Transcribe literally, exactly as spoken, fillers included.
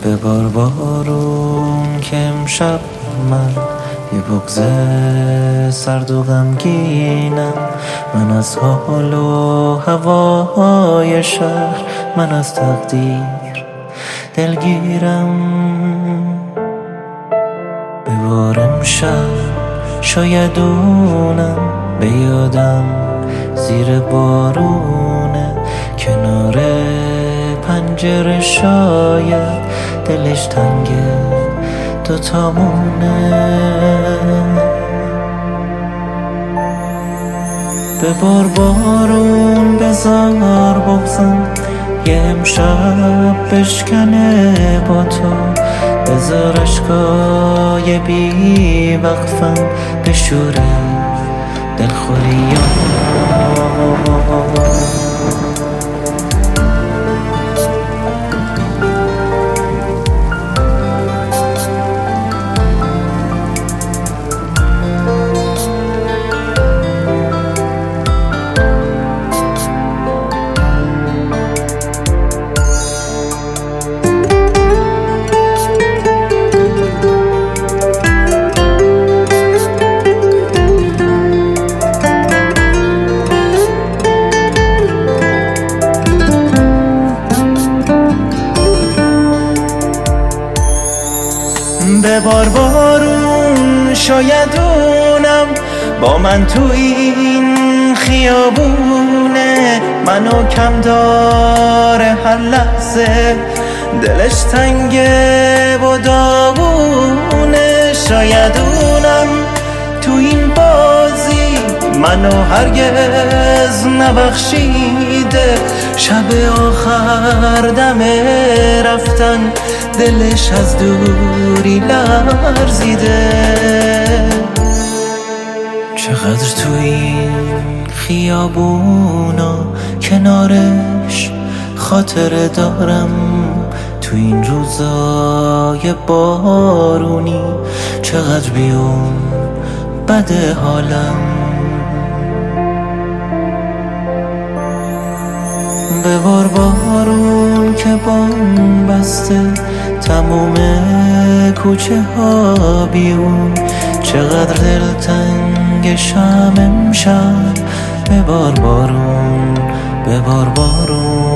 ببار بارون که امشب من یه بغض سرد و غمگینم. من از حال و هوای شهر، من از تقدیر دلگیرم. ببار امشب شاید اونم به یادم زیر بارونه، کنار پنجره شاید دلش تنگه دوتامونه. ببار بارون بذار بغضم یه امشب بشکنه با تو، بذار اشکای بی وقفم بشوره دلخوریام. ببار بارون شاید اونم با من تو این خیابونه، منو کم داره هر لحظه دلش تنگه و داغونه. شاید اونم تو این بازی منو هرگز نبخشیده، شب آخر دم رفتن دلش از دوری لرزیده. چقدر تو این خیابونا کنارش خاطره دارم، تو این روزای بارونی چقدر بیون بده حالم. ببار بارون که بام بسته تموم کوچه ها بیرون، چقدر دلتنگشم امشب. ببار بارون ببار بارون